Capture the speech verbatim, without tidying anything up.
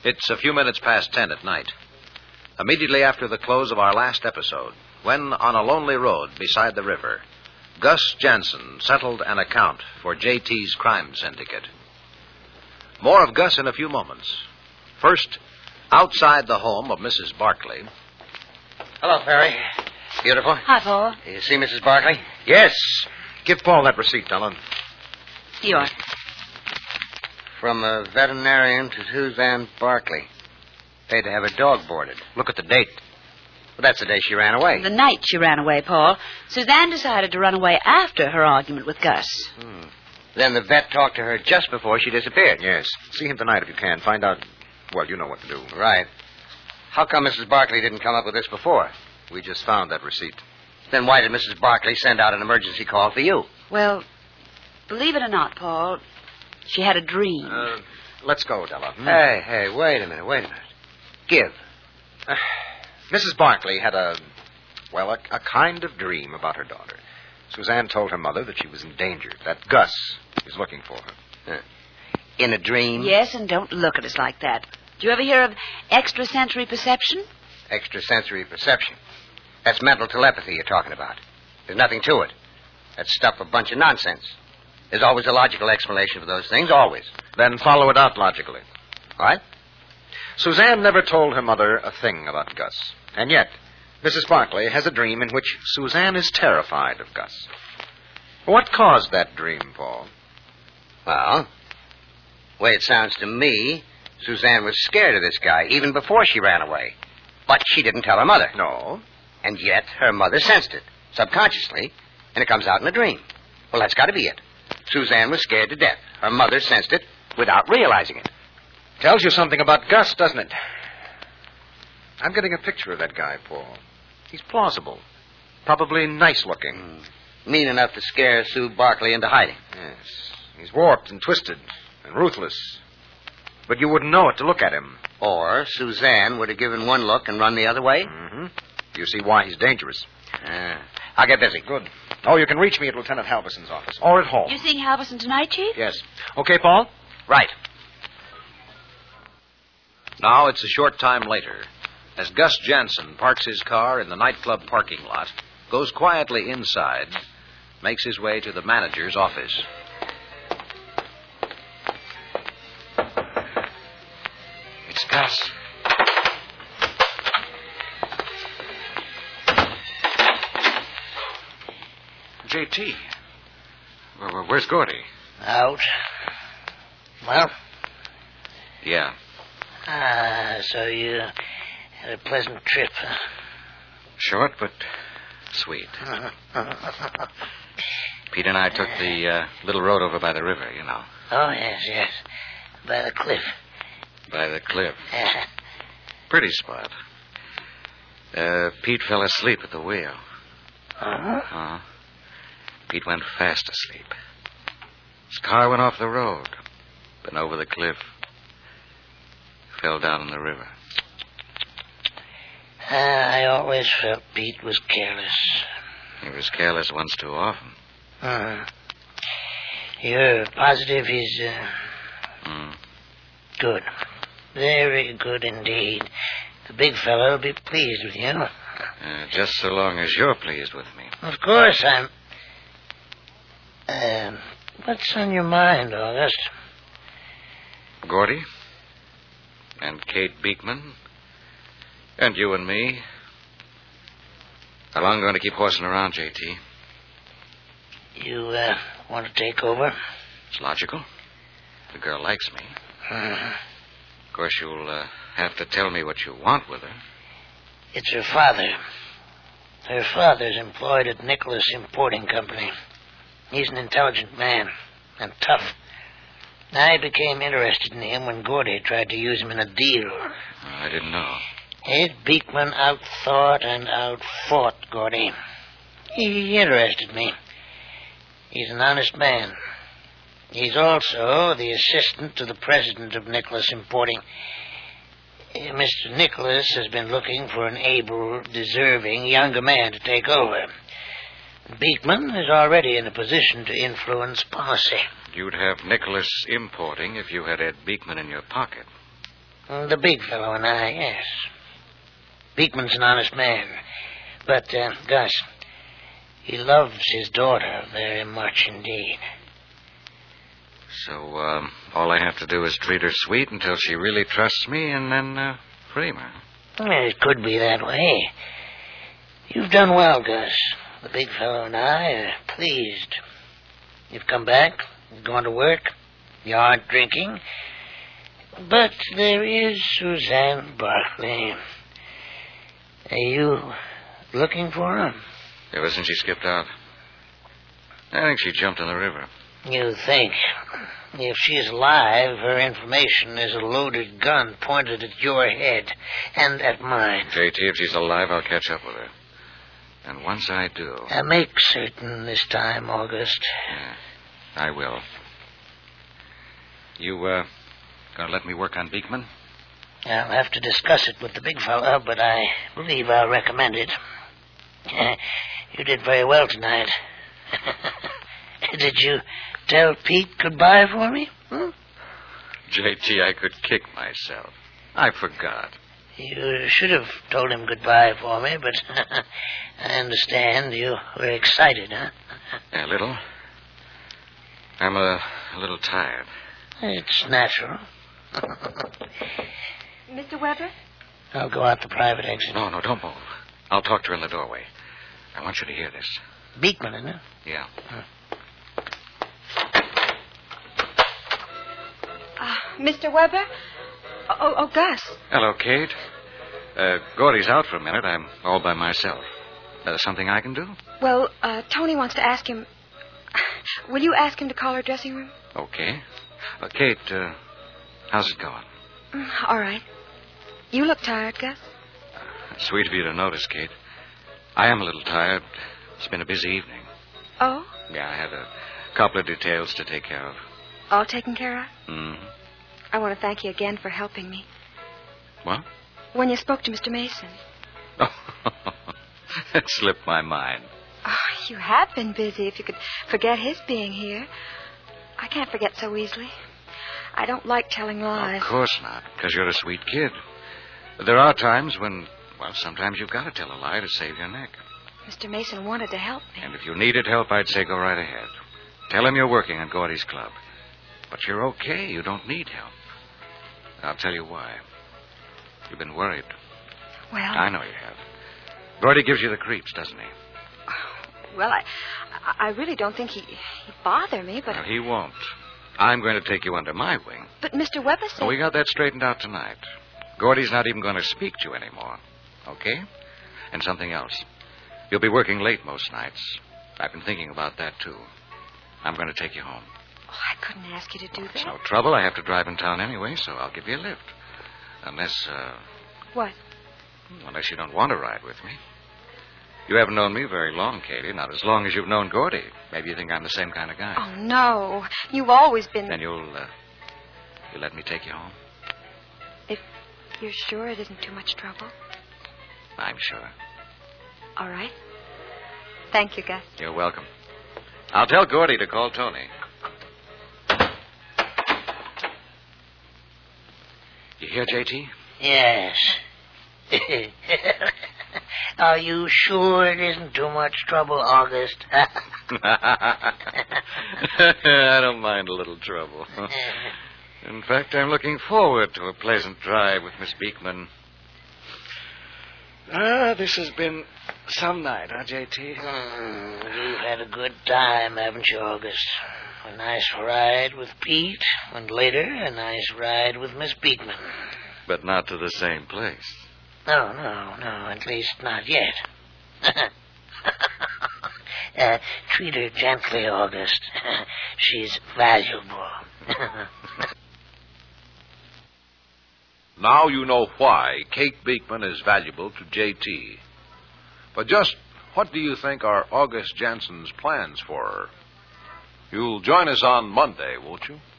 It's a few minutes past ten at night. Immediately after the close of our last episode, when on a lonely road beside the river, Gus Jansen settled an account for J T's crime syndicate. More of Gus in a few moments. First, outside the home of Missus Barkley. Hello, Perry. Beautiful. Hi, Paul. You see Missus Barkley? Yes. Give Paul that receipt, Ellen. Here you are. From a veterinarian to Suzanne Barkley. Paid to have a dog boarded. Look at the date. Well, that's the day she ran away. The night she ran away, Paul. Suzanne decided to run away after her argument with Gus. Hmm. Then the vet talked to her just before she disappeared. Yes. See him tonight if you can. Find out, well, you know what to do. Right. How come Missus Barkley didn't come up with this before? We just found that receipt. Then why did Missus Barkley send out an emergency call for you? Well, believe it or not, Paul, she had a dream. Uh, let's go, Della. Hmm? Hey, hey, wait a minute, wait a minute. Give. Uh, Missus Barkley had a, well, a, a kind of dream about her daughter. Suzanne told her mother that she was in danger, that Gus is looking for her. Uh, in a dream? Yes, and don't look at us like that. Do you ever hear of extrasensory perception? Extrasensory perception. That's mental telepathy you're talking about. There's nothing to it. That's stuff a bunch of nonsense. There's always a logical explanation for those things, always. Then follow it out logically. What? Suzanne never told her mother a thing about Gus. And yet, Missus Barkley has a dream in which Suzanne is terrified of Gus. What caused that dream, Paul? Well, the way it sounds to me, Suzanne was scared of this guy even before she ran away. But she didn't tell her mother. No. And yet her mother sensed it, subconsciously, and it comes out in a dream. Well, that's got to be it. Suzanne was scared to death. Her mother sensed it without realizing it. Tells you something about Gus, doesn't it? I'm getting a picture of that guy, Paul. He's plausible. Probably nice-looking. Mm. Mean enough to scare Sue Barkley into hiding. Yes. He's warped and twisted and ruthless. But you wouldn't know it to look at him. Or Suzanne would have given one look and run the other way. Mm-hmm. You see why he's dangerous. Uh, I'll get busy. Good. Oh, you can reach me at Lieutenant Halverson's office. Or at home. You seeing Halverson tonight, Chief? Yes. Okay, Paul? Right. Now it's a short time later, as Gus Jansen parks his car in the nightclub parking lot, goes quietly inside, makes his way to the manager's office. It's Gus. J T. Well, where's Gordy? Out. Well? Yeah. Ah, so you had a pleasant trip, huh? Short, but sweet. Pete and I took the uh, little road over by the river, you know. Oh, yes, yes. By the cliff. By the cliff. Pretty spot. Uh, Pete fell asleep at the wheel. Uh-huh. Uh, Pete went fast asleep. His car went off the road, then over the cliff. Fell down in the river. Uh, I always felt Pete was careless. He was careless once too often. Uh-huh. You're positive he's, uh... Mm. Good. Very good indeed. The big fellow will be pleased with you. Uh, just so long as you're pleased with me. Of course I'm... Um, what's on your mind, August? Gordy? And Kate Beekman? And you and me? How long are you going to keep horsing around, J T? You, uh, want to take over? It's logical. The girl likes me. Uh-huh. Of course, you'll uh, have to tell me what you want with her. It's her father. Her father's employed at Nicholas Importing Company. He's an intelligent man and tough. I became interested in him when Gordy tried to use him in a deal. I didn't know. Ed Beekman outthought and outfought Gordy. He interested me. He's an honest man. He's also the assistant to the president of Nicholas Importing. Uh, Mister Nicholas has been looking for an able, deserving younger man to take over. Beekman is already in a position to influence policy. You'd have Nicholas Importing if you had Ed Beekman in your pocket. The big fellow and I, yes. Beekman's an honest man. But, uh, Gus, he loves his daughter very much indeed. So, um, all I have to do is treat her sweet until she really trusts me and then, uh, frame her. Well, it could be that way. You've done well, Gus. The big fellow and I are pleased. You've come back, you've gone to work, you aren't drinking. But there is Suzanne Barclay. Are you looking for her? Ever since she skipped out. I think she jumped in the river. You think. If she's alive, her information is a loaded gun pointed at your head and at mine. J T, if she's alive, I'll catch up with her. And once I do... Uh, make certain this time, August. Yeah, I will. You, uh, gonna let me work on Beekman? I'll have to discuss it with the big fellow, but I believe I'll recommend it. You did very well tonight. Did you tell Pete goodbye for me? Hmm? J T, I could kick myself. I forgot. You should have told him goodbye for me, but I understand you were excited, huh? A little. I'm a, a little tired. It's natural. Mister Weber? I'll go out the private exit. No, no, don't move. I'll talk to her in the doorway. I want you to hear this. Beekman, isn't it? Yeah. Huh. Uh, Mister Weber? Oh, oh, Gus. Hello, Kate. Uh, Gordy's out for a minute. I'm all by myself. Uh, something I can do? Well, uh, Tony wants to ask him... Will you ask him to call her dressing room? Okay. Uh, Kate, uh, how's it going? Mm, all right. You look tired, Gus. Sweet of you to notice, Kate. I am a little tired. It's been a busy evening. Oh? Yeah, I had a couple of details to take care of. All taken care of? Mm-hmm. I want to thank you again for helping me. What? When you spoke to Mister Mason. Oh, that slipped my mind. Oh, you have been busy. If you could forget his being here. I can't forget so easily. I don't like telling lies. Of course not, because you're a sweet kid. There are times when, well, sometimes you've got to tell a lie to save your neck. Mister Mason wanted to help me. And if you needed help, I'd say go right ahead. Tell him you're working at Gordy's club. But you're okay. You don't need help. I'll tell you why. You've been worried. Well... I know you have. Gordy gives you the creeps, doesn't he? Well, I I really don't think he, he'd bother me, but... No, he won't. I'm going to take you under my wing. But Mister Weber said... Oh, we got that straightened out tonight. Gordy's not even going to speak to you anymore. Okay? And something else. You'll be working late most nights. I've been thinking about that, too. I'm going to take you home. Oh, I couldn't ask you to do that. It's no trouble. I have to drive in town anyway, so I'll give you a lift. Unless, uh... What? Unless you don't want to ride with me. You haven't known me very long, Katie. Not as long as you've known Gordy. Maybe you think I'm the same kind of guy. Oh, no. You've always been... Then you'll, uh... You'll let me take you home? If you're sure it isn't too much trouble. I'm sure. All right. Thank you, Gus. You're welcome. I'll tell Gordy to call Tony. You hear, J T? Yes. Are you sure it isn't too much trouble, August? I don't mind a little trouble. In fact, I'm looking forward to a pleasant drive with Miss Beekman. Ah, this has been some night, huh, J T? Mm, you've had a good time, haven't you, August? A nice ride with Pete, and later a nice ride with Miss Beekman. But not to the same place. No, no, no, at least not yet. uh, treat her gently, August. She's valuable. Now you know why Kate Beekman is valuable to J T. But just what do you think are August Jansen's plans for her? You'll join us on Monday, won't you?